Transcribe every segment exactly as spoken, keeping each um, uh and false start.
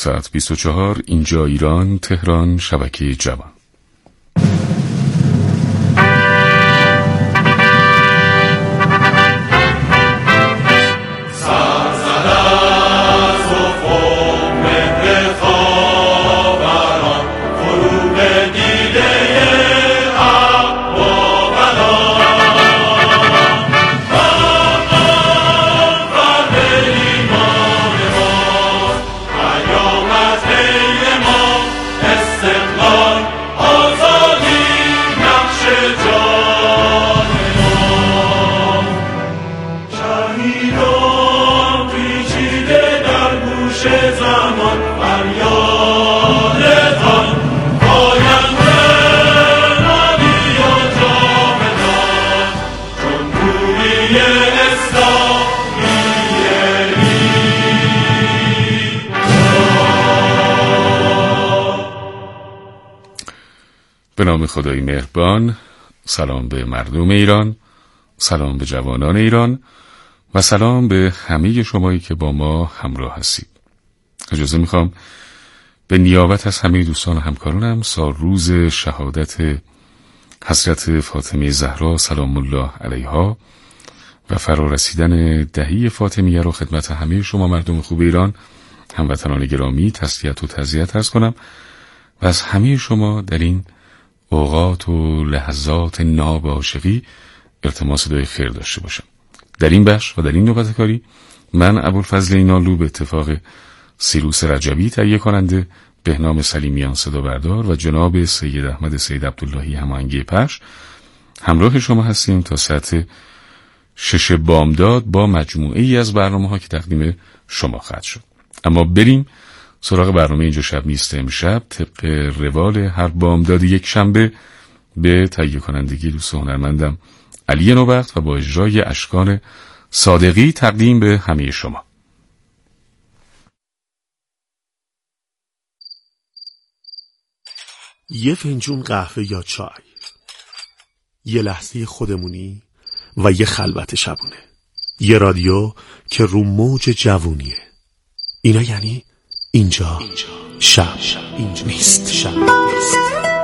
ساعت بیست و چهار، اینجا ایران، تهران، شبکه جوان. به نام خدای مهربان. سلام به مردم ایران، سلام به جوانان ایران و سلام به همه شمایی که با ما همراه هستید. اجازه میخوام به نیابت از همه دوستان و همکارانم سال روز شهادت حضرت فاطمه زهرا سلام الله علیها و فرارسیدن دهی فاطمیه رو خدمت همه شما مردم خوب ایران، هموطنان گرامی، تسلیت و تعزیت عرض کنم و از همه شما در این اوقات و لحظات ناب عاشقی التماس دعای خیر داشته باشم. در این بخش و در این نوبت کاری من ابوالفضل اینالو به اتفاق سیروس رجبی تهیه کننده، بهنام سلیمیان صدا بردار و جناب سید احمد سید عبداللهی هماهنگی پخش همراه شما هستیم تا ساعت شش بامداد با مجموعه ای از برنامه ها که تقدیم شما خواهد شد. اما بریم سراغ برنامه اینجا شب نیست امشب. طبق روال هر بامداد یک شنبه به تهیه کنندگی دوست هنرمندم علی نوبخت و با اجرای اشکان صادقی تقدیم به همه شما. یه فنجون قهوه یا چای، یه لحظه خودمونی و یه خلوت شبونه، یه رادیو که رو موج جوونیه. اینا یعنی اینجا, اینجا. شب. شب اینجا نیست. شب نیست.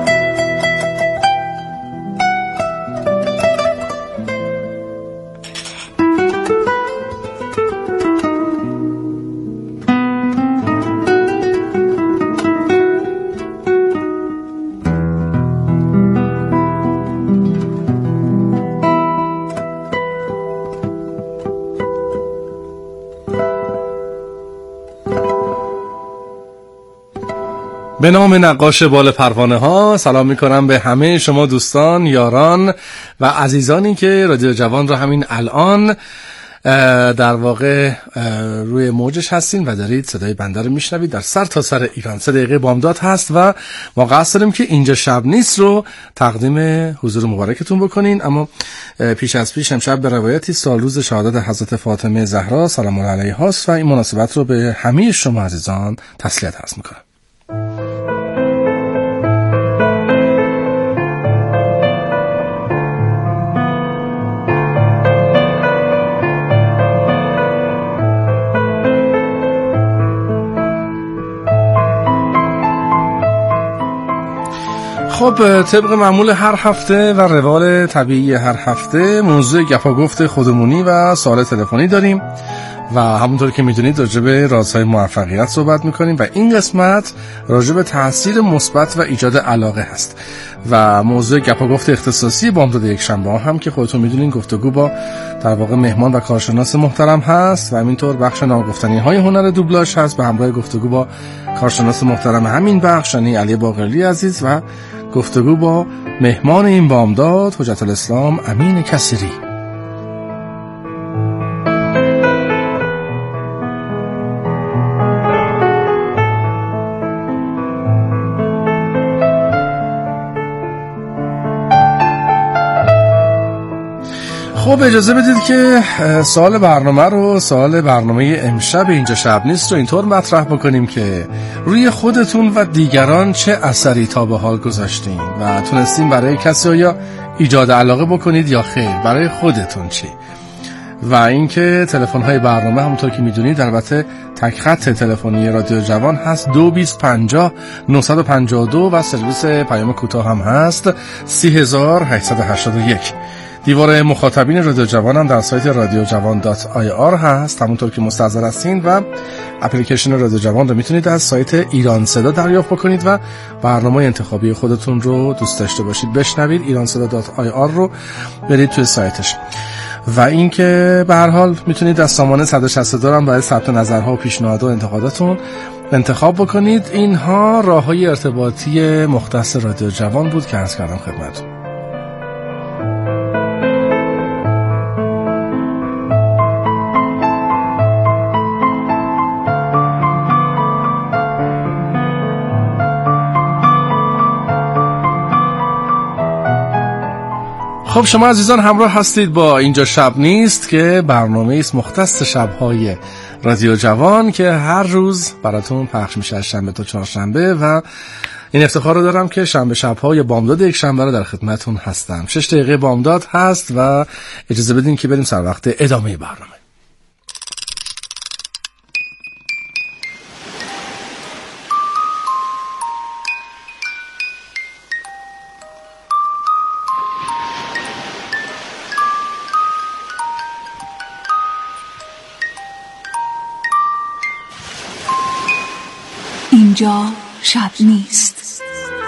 به نام نقاش بال پروانه ها سلام میکنم به همه شما دوستان، یاران و عزیزانی که رادیو جوان را همین الان در واقع روی موجش هستین و دارید صدای بنده رو میشنوید. در سر تا سر ایران سه دقیقه بامداد هست و ما قصد داریم که اینجا شب نیست رو تقدیم حضور مبارکتون بکنین. اما پیش از پیش امشب به روایتی سال روز شهادت حضرت فاطمه زهرا سلام الله علیها است و این مناسبت رو به همه شما عزیزان تسلیت عرض میکنم. خب طبق معمول هر هفته و روال طبیعی هر هفته موضوع گپاگفت خودمونی و سوال تلفنی داریم و همونطور که میدونید راجع به رازهای موفقیت صحبت میکنیم و این قسمت راجع به تاثیر مثبت و ایجاد علاقه هست و موضوع گپاگفت اختصاصی بامداد یک شنبه هم که خودتون میدونین گفتگو با در واقع مهمان و کارشناس محترم هست و همینطور بخش ناگفتنی های هنر دوبلاژ هست به همراه گفتگو با کارشناس محترم همین بخش یعنی علی باقری عزیز و گفتگو با مهمان این بامداد حجت الاسلام امین کثیری. خب اجازه بدید که سوال برنامه رو سوال برنامه امشب اینجا شب نیست رو اینطور مطرح بکنیم که روی خودتون و دیگران چه اثری تا به حال گذاشتین و تونستین برای کسی یا ایجاد علاقه بکنید یا خیر؟ برای خودتون چی؟ و اینکه تلفن های برنامه همونطور که میدونید البته تک خط تلفنی رادیو جوان هست دو بیست پنجاه نهصد و پنجاه و دو و سرویس پیام کوتاه هم هست سی هزار و هشتصد و هشتاد و یک. دیوار مخاطبین رادیو جوان هم در سایت رادیو جوان دات آی آر هست همونطور که مستحضر هستین و اپلیکیشن رادیو جوان رو میتونید از سایت ایران صدا دریافت بکنید و برنامه انتخابی خودتون رو دوست داشته باشید بشنوید. ایران صدا دات آی آر رو برید توی سایتش. و اینکه به هر حال میتونید از سامانه صد و شصت و دو هم برای ثبت نظرها و پیشنهادات و انتقاداتون انتخاب بکنید. اینها راههای ارتباطی مختص رادیو جوان بود که عرض کردم خدمتتون. خب شما عزیزان همراه هستید با اینجا شب نیست که برنامه است مختص شب‌های رادیو جوان که هر روز براتون پخش میشه از شنبه تا چهارشنبه و این افتخار رو دارم که شنبه شب‌ها یا بامداد یک شنبه رو در خدمتتون هستم. شش دقیقه بامداد هست و اجازه بدین که بریم سر وقت ادامه برنامه. اینجا شب نیست.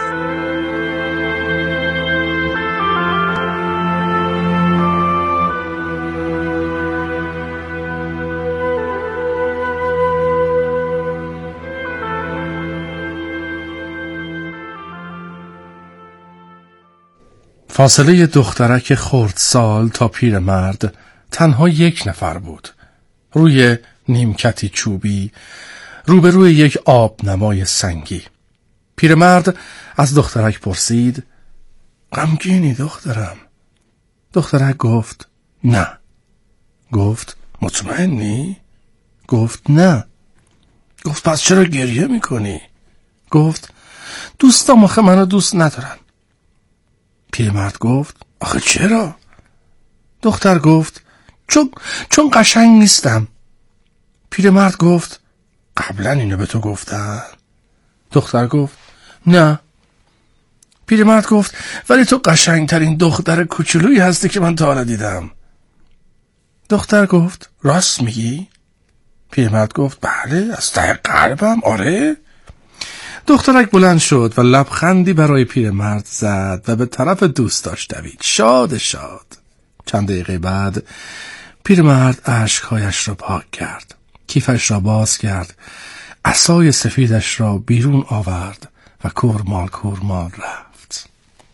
فاصله دخترک خردسال تا پیرمرد تنها یک نفر بود. روی نیمکتی چوبی روبروی یک آب نمای سنگی. پیرمرد از دخترک پرسید: غمگینی دخترم؟ دخترک گفت نه. گفت مطمئنی؟ گفت نه. گفت پس چرا گریه میکنی؟ گفت دوستام آخه منو دوست ندارن. پیرمرد گفت آخه چرا؟ دختر گفت چون چون قشنگ نیستم. پیرمرد گفت قبلا اینو به تو گفتن؟ دختر گفت نه. پیرمرد گفت ولی تو قشنگترین دختر کوچولویی هستی که من تا حالا دیدم. دختر گفت راست میگی؟ پیرمرد گفت بله از ته قلبم، آره. دخترک بلند شد و لبخندی برای پیرمرد زد و به طرف دوستاش دوید، شاد شاد. چند دقیقه بعد پیرمرد اشکهایش را پاک کرد، کیفش را باز کرد، عصای سفیدش را بیرون آورد و کورمال کورمال رفت.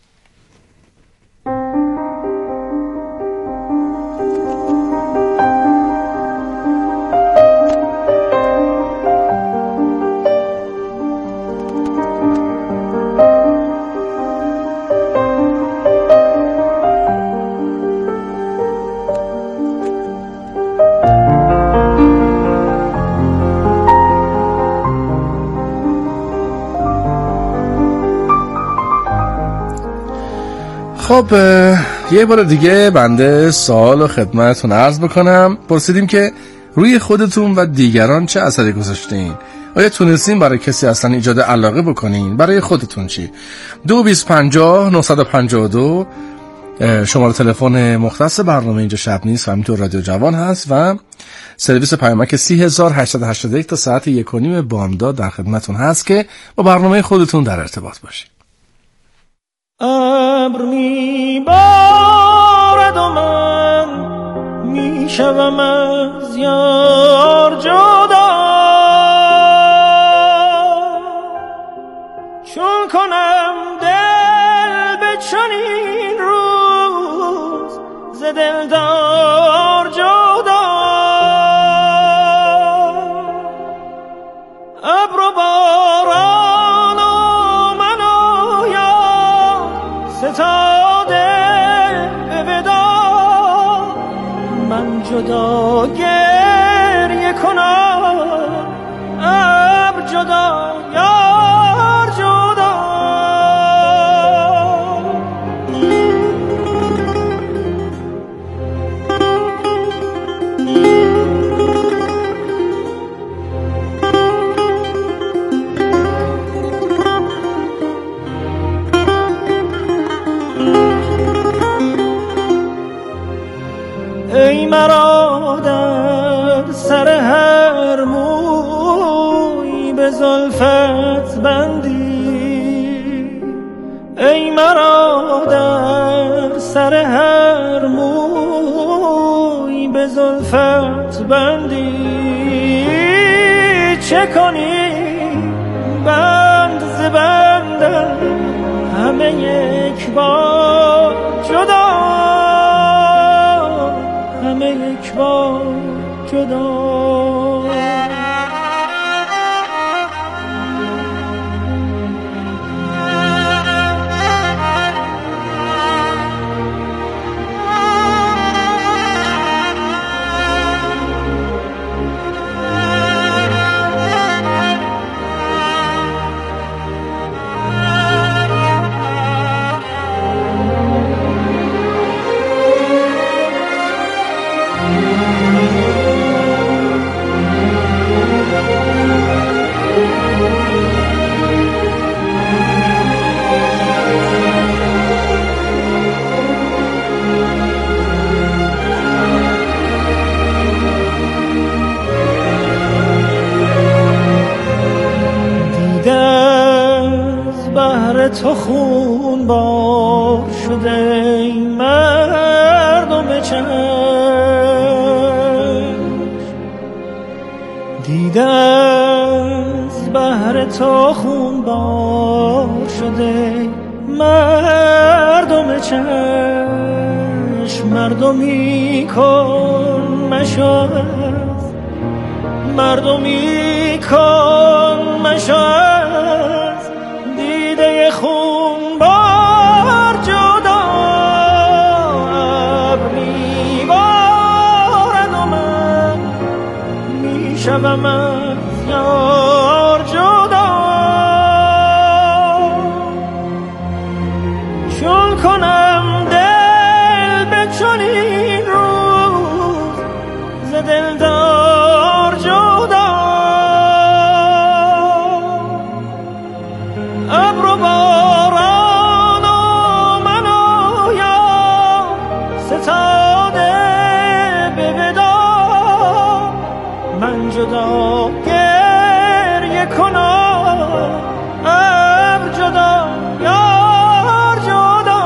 خب یه بار دیگه بنده سوال و خدمتتون عرض بکنم. پرسیدیم که روی خودتون و دیگران چه اثری گذاشتین؟ آیا تونستین برای کسی اصلا ایجاد علاقه بکنین؟ برای خودتون چی؟ دو بیست پنجاه نهصد و پنجاه و دو شماره تلفن مختص برنامه اینجا شب نیست و همینطور رادیو جوان هست و سرویس پیامک سی هزار و هشتصد و هشتاد و یک تا ساعت یک و نیم بامداد در خدمتتون هست که با برنامه خودتون در ارتباط باشین. ابر می بارد و من می شوم از یار جدا، چون کنم دل به چنین روز ز دلدار جدا. ابر و باران و من و یار ستاده به ودا، من جدا گریه کنم ابر جدا یار جدا. ای مرا در سر هر موی به زلفت بندی، چه کنی بند ز بندم همه یک بار جدا، همه یک بار جدا. تو خون بار شده ای مردم چشم، دیده از بحر تو خون بار شده مردم چشم، مردمی کن مشاهد، مردمی کن مشاهد، دیده خون بار جدا، ابر میبارد و من میشوم از یار جدا، چون کنم دل به چنین روز ز دلدار جدا، ابر و باران و من و یا ستاده به وداع، من جدا گریه کنم، ابر جدا یار جدا.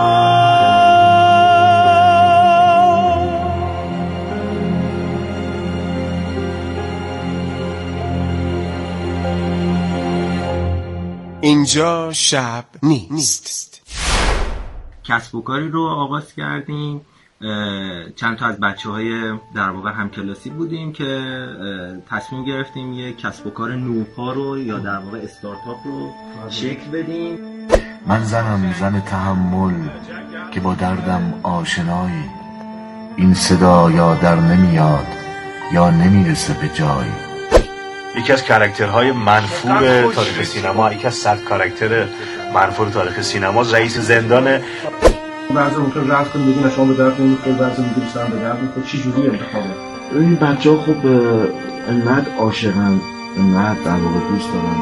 اینجا شب نیست. کسب و کاری رو آغاز کردیم، چند تا از بچه‌های در واقع همکلاسی بودیم که تصمیم گرفتیم یک کسب و کار نوپا رو یا در واقع استارتاپ رو شکل بدیم. من زنم زن تحمل که با دردم آشنایی، این صدا یا در نمیاد یا نمیرسه به جای. یکی از کاراکترهای منفور تاریخ سینما، یکی از صد کاراکتر منفور تاریخ سینما رئیس زندانه. بعضی ممکن رفت کنیم بگیم شما به درد نمیخوره، بعضی میگیم سلام به درد میخوره. چی جوری انتخابه؟ این بچه‌ها خب انقدر عاشقن، انقدر در واقع دوست دارن.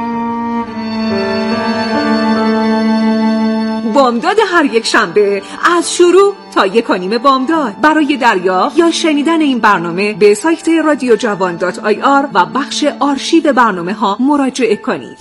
بامداد هر یک شنبه از شروع تا یک و نیم بامداد. برای دریافت یا شنیدن این برنامه به سایت رادیو جوان دات آی آر و بخش آرشیو برنامه ها مراجعه کنید.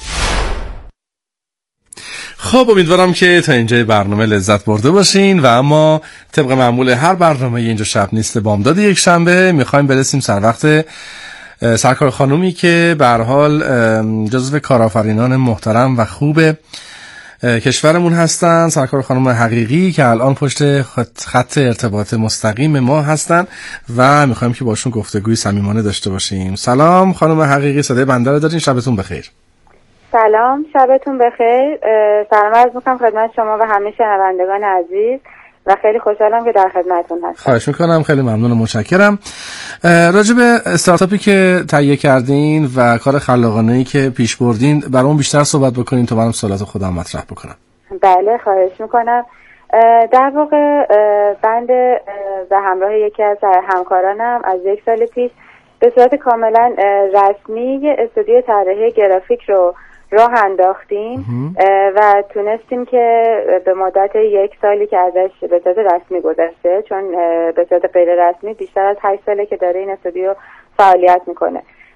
خب امیدوارم که تا اینجای برنامه لذت برده باشین و اما طبق معمول هر برنامه اینجا شب نیست بامداد یک شنبه میخوایم برسیم سر وقت سرکار خانومی که به هر حال جزو کارآفرینان محترم و خوب کشورمون هستن، سرکار خانم حقیقی که الان پشت خط ارتباط مستقیم ما هستن و میخوایم که باشون گفتگوی صمیمانه داشته باشیم. سلام خانم حقیقی، صدای بنده رو دارین؟ شبتون بخیر. سلام، شبتون بخیر. سلام عرض میکنم خدمت شما و همه شنوندگان عزیز و خیلی خوشحالم که در خدمتتون هستم. خواهش میکنم، خیلی ممنون و متشکرم. راجع به استارتاپی که تهیه کردین و کار خلاقانه‌ای که پیش بردین برام بیشتر صحبت بکنین تا منم سوالات خودم مطرح بکنم. بله خواهش میکنم. در واقع بند به همراه یکی از همکارانم از یک سال پیش به صورت کاملا رسمی یه استودیو طراحی گرافیک رو راه انداختیم و تونستیم که به مدت یک سالی که ازش به صورت رسمی گذشته، چون به صورت غیر رسمی بیشتر از هشت ساله که داره این استودیو فعالیت میکنه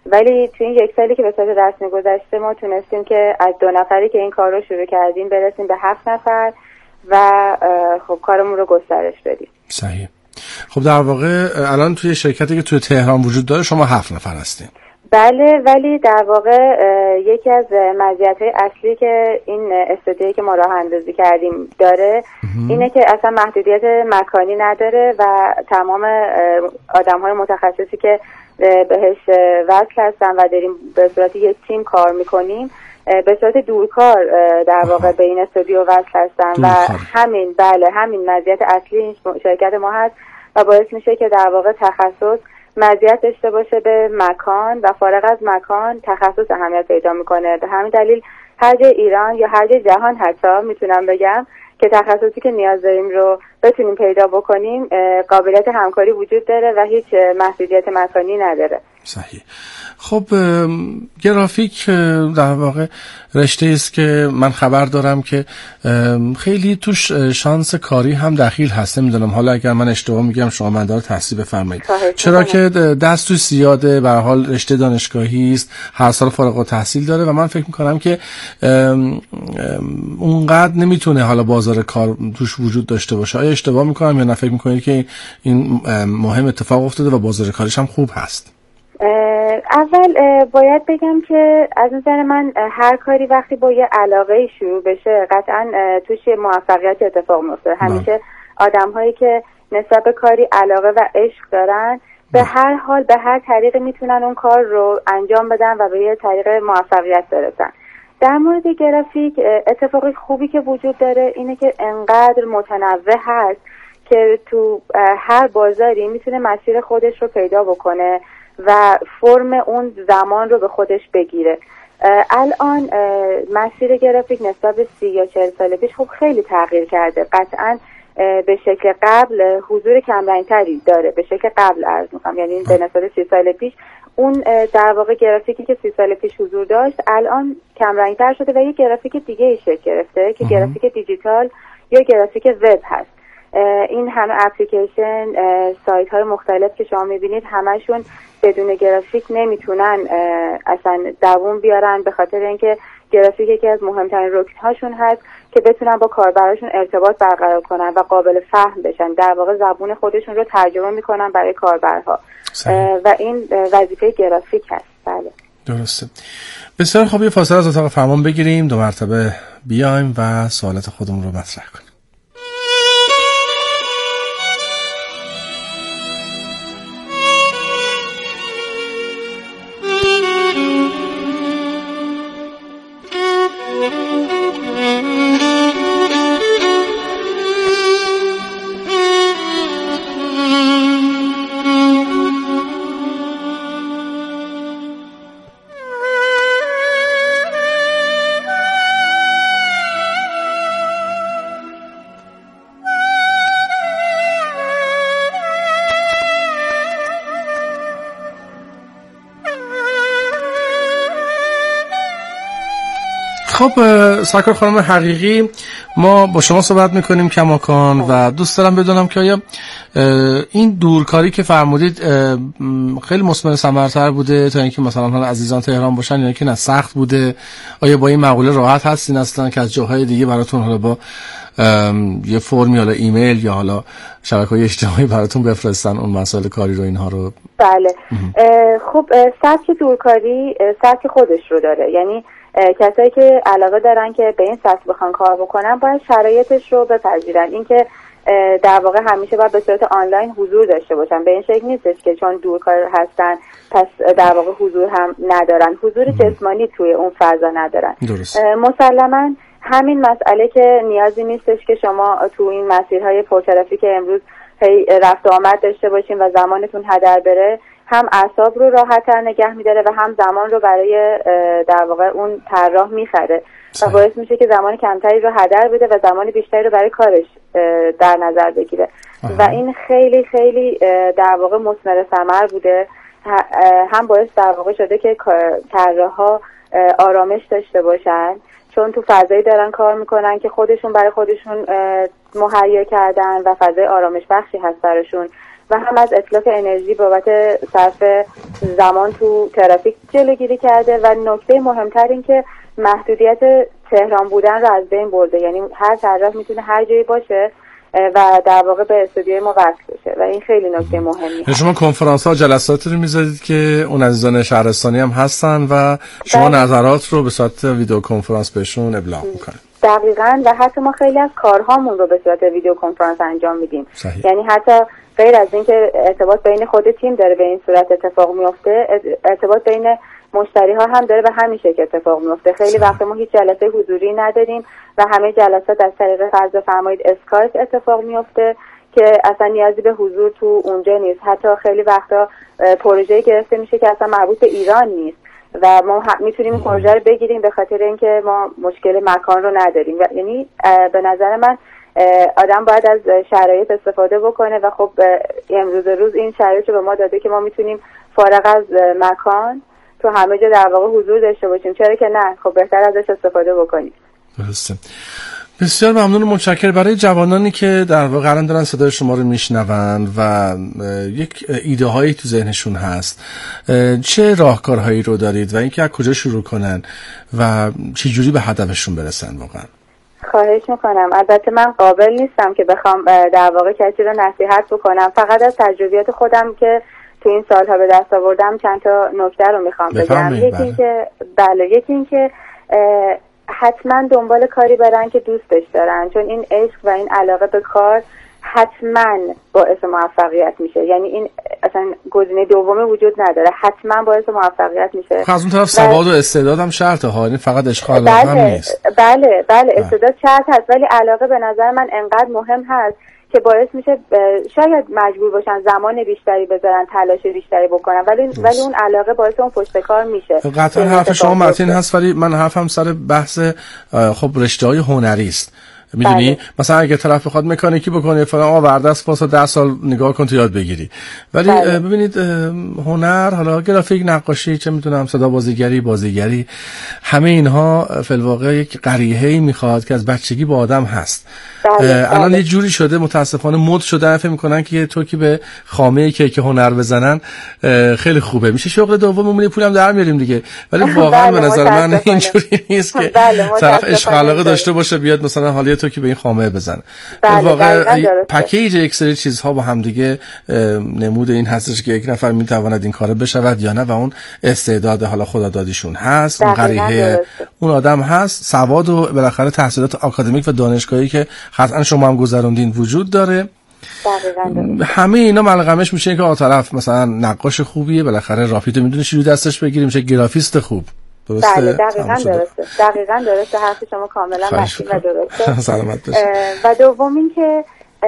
ولی تو این یک سالی که به صورت رسمی گذشته ما تونستیم که از دو نفری که این کار رو شروع کردیم برسیم به هفت نفر و خب کارمون رو گسترش بدیم. صحیح. خب در واقع الان توی شرکتی که توی تهران وجود داره شما هفت نفر هستین؟ بله، ولی در واقع یکی از مزیت‌های اصلی که این استودیویی که ما راه اندازی کردیم داره اینه که اصلا محدودیت مکانی نداره و تمام آدم‌های متخصصی که بهش وصل هستن و داریم به صورت یک تیم کار میکنیم به صورت دورکار در واقع به این استودیو وصل هستن و همین بله همین مزیت اصلی این شرکت ما هست و باعث میشه که در واقع تخصص مزیت داشته باشه به مکان و فارغ از مکان تخصص اهمیت پیدا میکنه. به همین دلیل هر جای ایران یا هر جای جهان حتی میتونم بگم که تخصصی که نیاز داریم رو بتونیم پیدا بکنیم قابلیت همکاری وجود داره و هیچ محدودیت مکانی نداره. صحیح. خب گرافیک در واقع رشته است که من خبر دارم که خیلی توش شانس کاری هم دخیل هست. نمیدونم حالا اگر من اشتباه میگم شما من داره تحصیل بفرمایید، چرا که دست توش زیاده، به هر حال رشته دانشگاهی است، هر سال فارغ التحصیل داره و من فکر میکنم که اونقدر نمیتونه حالا بازار کار توش وجود داشته باشه. آیا اشتباه میکنم یا نه فکر میکنید که این مهم اتفاق افتاده و بازار کارش هم خوب هست؟ اول باید بگم که از نظر من هر کاری وقتی با یه علاقه شروع بشه قطعا توش موفقیت اتفاق میفته. همیشه آدم هایی که نسبت به کاری علاقه و عشق دارن به هر حال به هر طریقی میتونن اون کار رو انجام بدن و به یه طریق موفقیت برسن. در مورد گرافیک اتفاقی خوبی که وجود داره اینه که انقدر متنوع هست که تو هر بازاری میتونه مسیر خودش رو پیدا بکنه و فرم اون زمان رو به خودش بگیره. الان مسیر گرافیک نسبت به سی یا چهل سال پیش خب خیلی تغییر کرده. قطعاً به شکل قبل حضور کمرنگتری داره، به شکل قبل عرض میکنم، یعنی به نسبت سی سال پیش اون در واقع گرافیکی که سی سال پیش حضور داشت الان کمرنگتر شده و یه گرافیک دیگه ای شکل گرفته که گرافیک دیجیتال یا گرافیک وب هست. این همه اپلیکیشن، سایت های مختلف که شما میبینید همشون بدون گرافیک نمیتونن اصلا دووم بیارن، به خاطر اینکه گرافیک یکی از مهمترین رکن هاشون هست که بتونن با کاربراشون ارتباط برقرار کنن و قابل فهم بشن، در واقع زبون خودشون رو ترجمه میکنن برای کاربرها و این وظیفه گرافیک هست. بله درسته. بسیار خوب، یه فاصله از اتاق فرمان بگیریم، دو مرتبه بیایم و سوالات خودمون رو مطرح کنیم. خب سرکار خانم حقیقی، ما با شما صحبت میکنیم کماکان و دوست دارم بدونم که آیا این دورکاری که فرمودید خیلی مثمر ثمرتر بوده تا اینکه مثلا حالا عزیزان تهران باشن یا اینکه نه سخت بوده؟ آیا با این مقوله راحت هستین اصلا که از جاهای دیگه براتون حالا با یه فرمی حالا ایمیل یا حالا شبکه‌های اجتماعی براتون بفرستن اون مسائل کاری رو اینها رو؟ بله خب سبک دورکاری سبک خودش رو داره، یعنی کسایی که علاقه دارن که به این سطح بخوان کار بکنن باید شرایطش رو بپذیرن. اینکه در واقع همیشه باید به صورت آنلاین حضور داشته باشن، به این شکل نیستش که چون دورکار هستن پس در واقع حضور هم ندارن، حضور جسمانی توی اون فضا ندارن. مسلماً همین مسئله که نیازی نیستش که شما تو این مسیرهای پرترافیک امروز هی رفت و آمد داشته باشین و زمانتون هدر بره، هم اعصاب رو راحت‌تر نگه می‌داره و هم زمان رو برای در واقع اون طراح می‌خره و باعث میشه که زمان کمتری رو هدر بده و زمان بیشتری رو برای کارش در نظر بگیره. آه. و این خیلی خیلی در واقع مثمر ثمر بوده، هم باعث در واقع شده که طراح‌ها آرامش داشته باشن چون تو فضایی دارن کار میکنن که خودشون برای خودشون مهیا کردن و فضای آرامش بخشی هست براشون و هم از اتلاف انرژی بابت صرف زمان تو ترافیک جلوگیری کرده و نکته مهمتر این که محدودیت تهران بودن رو از بین برده. یعنی هر طرف میتونه هر جایی باشه و در واقع به استودیوی ما وصل بشه و این خیلی نکته مهمی. شما کنفرانس ها جلساتی رو میذارید که اون عزیزان شهرستانی هم هستن و شما بله. نظرات رو به صورت ویدیو کنفرانس بهشون ابلاغ میکنید. دقیقاً و حتی ما خیلی از کارهامون رو به صورت ویدیو کنفرانس انجام میدیم. صحیح. یعنی حتی غیر از اینکه ارتباط بین خود تیم داره به این صورت اتفاق میفته، ارتباط بین مشتری ها هم داره به همین شکل اتفاق میفته. خیلی وقت ما هیچ جلسه حضوری نداریم و همه جلسات از طریق فرض فرمایید اسکایپ اتفاق میفته که اصلا نیازی به حضور تو اونجا نیست. حتی خیلی وقتا پروژه گرفته میشه که اصلا مربوط به ایران نیست و ما میتونیم این پروژه رو بگیریم به خاطر اینکه ما مشکل مکان رو نداریم. و یعنی به نظر من آدم باید از شرایط استفاده بکنه و خب امروز روز این شرایط رو به ما داده که ما میتونیم فارغ از مکان تو همه جا در واقع حضور داشته باشیم. چرا که نه؟ خب بهتر ازش استفاده بکنیم. درسته. بسیار ممنون و متشکرم. برای جوانانی که در واقع قرار دارن صدای شما رو میشنون و یک ایده هایی تو ذهنشون هست، چه راهکارهایی رو دارید و اینکه از کجا شروع کنن و چه جوری به هدفشون برسن؟ واقعا خواهش میکنم. البته من قابل نیستم که بخوام در واقع کسی رو نصیحت بکنم، فقط از تجربیات خودم که تو این سالها به دست آوردم چند تا نکته رو میخوام بگم. یکی این که بله یکی این که حتما دنبال کاری برن که دوستش دارن، چون این عشق و این علاقه به کار حتما باعث موفقیت میشه. یعنی این اصلا گزینه دومی وجود نداره، حتما باعث موفقیت میشه. از اون طرف سواد و استعداد هم شرطه ها، این فقط عشق و علاقه بله، هم نیست. بله بله استعداد شرط هست ولی علاقه به نظر من انقدر مهم هست که باعث میشه شاید مجبور باشن زمان بیشتری بذارن، تلاش بیشتری بکنن، ولی بس. ولی اون علاقه باعث اون پشتکار میشه. قطعا حرف شما متین هست ولی من حرفم سر بحث خب رشته‌های هنری است. میدونی بله. مثلا اگه طرف بخواد مکانیکی بکنه فلان آورده است پاسا ده سال نگاه کن تو یاد بگیری، ولی بله. ببینید هنر، حالا گرافیک، نقاشی، چه میتونم صدا بازیگری، بازیگری، همه اینها فی الواقع یک قریحه‌ای میخواد که از بچگی با آدم هست. بله. الان یه جوری شده متاسفانه مد شده، فکر میکنن که تو که به خامه کیک هنر بزنن خیلی خوبه، میشه شغل دوممون پولم در میاریم دیگه، ولی واقعا به نظر من اینجوری نیست که طرف عشق علاقه داشته باشه بیاد مثلا حالی تو که به این خامه بزنه. بله واقعا پکیج یک سری چیزها با هم دیگه نمود این هستش که یک نفر میتواند این کارو بشود یا نه و اون استعداد حالا خدادادیشون هست، اون قریحه اون آدم هست، سواد و بالاخره تحصیلات آکادمیک و دانشگاهی که قطعا شما هم گذروندین وجود داره. دقیقاً. همه اینا ملغمش میشه که آ طرف مثلا نقاش خوبیه، بالاخره رافیتو میدونه چجوری دستش بگیریم، میشه گرافیست خوب. درسته؟ بله دقیقاً درسته. دقیقاً درسته. حرف شما کاملا مشکی و درسته. سلامت باشید. و دوم این که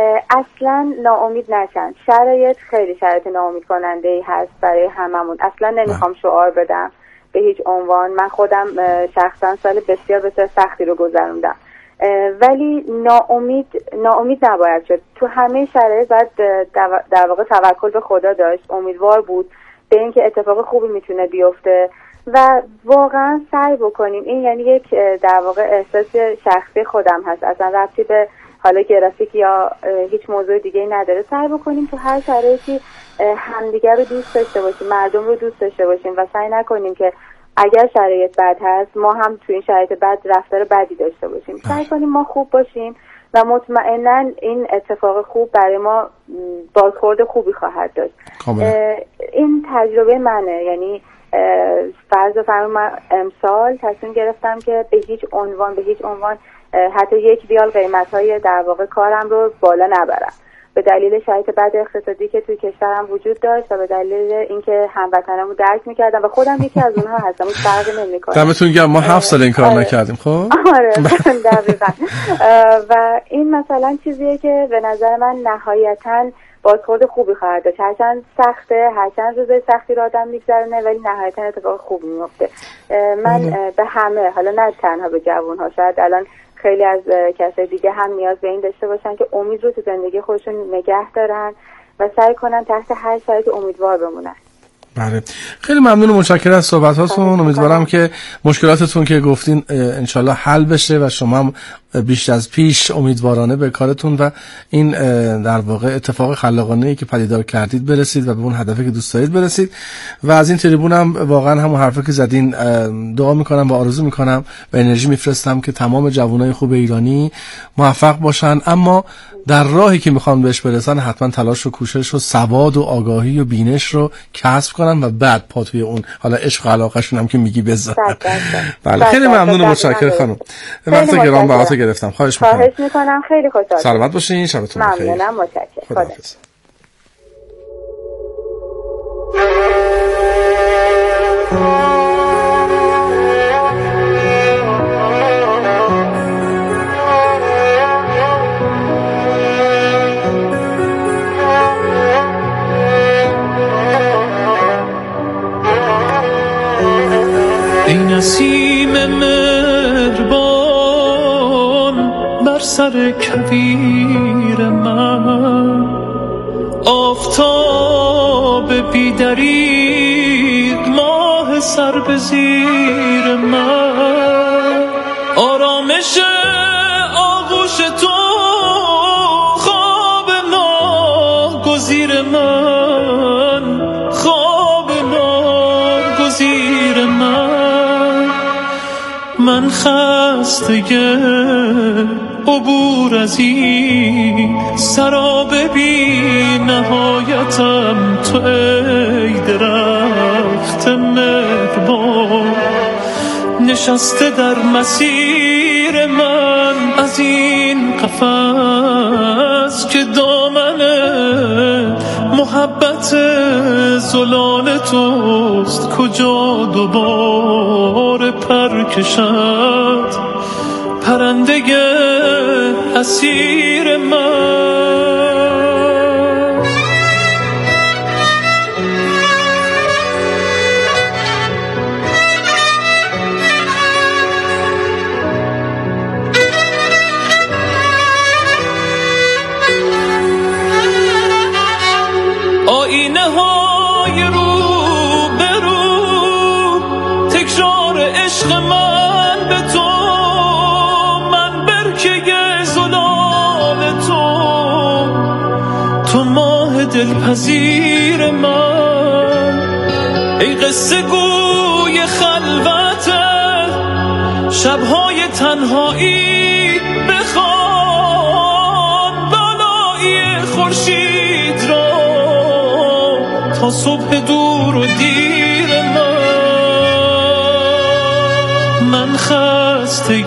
اصلا ناامید نشن. شرایط خیلی شرایط ناامید کننده ای هست برای هممون. اصلا نمیخوام شعار بدم به هیچ عنوان. من خودم شخصا سال بسیار بسیار سختی رو گذروندم. ولی ناامید ناامید نباید شد. تو همه شرایط باید در واقع توکل به خدا داشت، امیدوار بود به اینکه اتفاق خوبی میتونه بیفته و واقعا سعی بکنیم. این یعنی یک در واقع احساس شخصی خودم هست، اصلا ربطی به حالا گرافیک یا هیچ موضوع دیگه نداره. سعی بکنیم تو هر شرایطی همدیگر رو دوست داشته باشیم، مردم رو دوست داشته باشیم و سعی نکنیم که اگر شرایط بد هست ما هم تو این شرایط بد رفتار بدی داشته باشیم. سعی کنیم ما خوب باشیم و مطمئنا این اتفاق خوب برای ما بازخورد خوبی خواهد داشت. این تجربه منه. یعنی فرض فرمون من امسال تصمیم گرفتم که به هیچ عنوان به هیچ عنوان حتی یک ریال قیمت‌های در واقع کارم رو بالا نبرم، به دلیل شرایط بد اقتصادی که توی کشورم وجود داشت و به دلیل اینکه هموطنامو درک می‌کردم و خودم یکی از اونها هستم. هیچ فرقی نمی‌کنه. دمتون گرم. ما هفت سال این کار آره. نکردیم. خب آره دقیقاً. و این مثلا چیزیه که به نظر من نهایتاً بازخورد خوبی خواهد داشت. هرچند سخته، هرچند روزای سختی رو آدم میگذرونه ولی نهایتاً اتفاق خوبی میفته. من به همه، حالا نه تنها به جوان‌ها، شاید الان خیلی از کسای دیگه هم نیاز به این داشته باشن که امید رو تو زندگی خودشون نگه دارن و سعی کنن تحت هر شرایط امیدوار بمونن. بله خیلی ممنون و متشکرم از صحبتاتون. امیدوارم که مشکلاتتون که گفتین انشالله حل بشه و شما هم بیش از پیش امیدوارانه به کارتون و این در واقع اتفاق خلاقانه‌ای که پدیدار کردید برسید و به اون هدفی که دوست دارید برسید. و از این تریبون هم واقعا همون حرفی که زدین دعا میکنم و آرزو میکنم و انرژی میفرستم که تمام جوانای خوب ایرانی موفق باشن، اما در راهی که میخوان بهش برسن حتما تلاش و کوشش و سواد و آگاهی و بینش رو کسب کنن و بعد پا توی اون حالا عشق و علاقه‌شون هم که میگی بذارن. بله خیلی ممنون و متشکرم خانم. وقت گران بهاتو گرفتم. خواهش میکنم. خواهش میکنم. خیلی خوشحالم. سلامت باشین. شبتون بخیر. ممنونم. متشکرم. خداحافظ. ای نسیم مهربان بر سر کویر من، آفتاب بی‌دریغ ماه سر به زیر من، آرامش آغوش تو خواب ناگزیر من، خواب ناگزیر من. من خسته عبور از این سراب بی نهایتم، تو ای درخت مهربان نشسته در مسیر من. از این قفس که دامن محبت زلال توست، کجا دوباره پر کشد پرنده اسیر من. آینه های رو به رو تکرار عشق من به تو، من برکه زلال تو، تو ماه دلپذیر من. ای قصه گوی خلوت شبهای تنهایی، بخوان بالای خورشید را تا صبح دور و دیر من. من خسته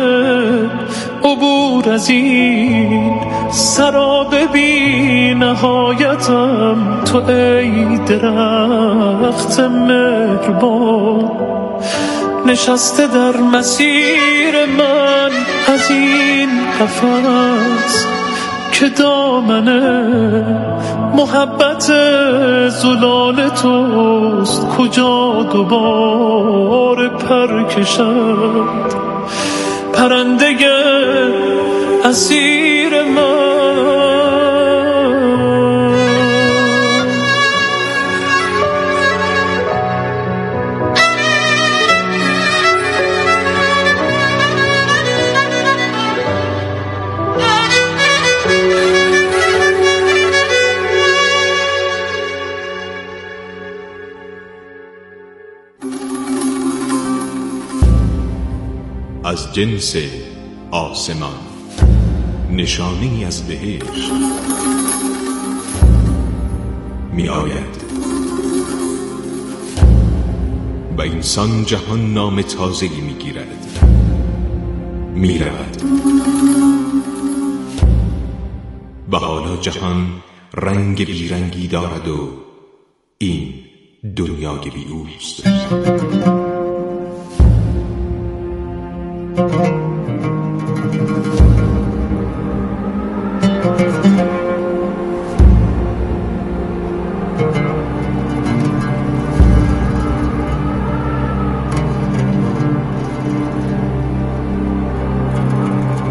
عبور از این سراب بی نهایتم، تو ای درخت مهربان نشسته در مسیر من. از این قفس که دامنه محبت زلال توست، کجا دوباره پر کشد پرنده اسیر من. از جنس آسمان نشانی از بهشت می آید و انسان جهان نام تازه‌ای می گیرد، می رود و حالا جهان رنگ بیرنگی دارد و این دنیای بی اوست.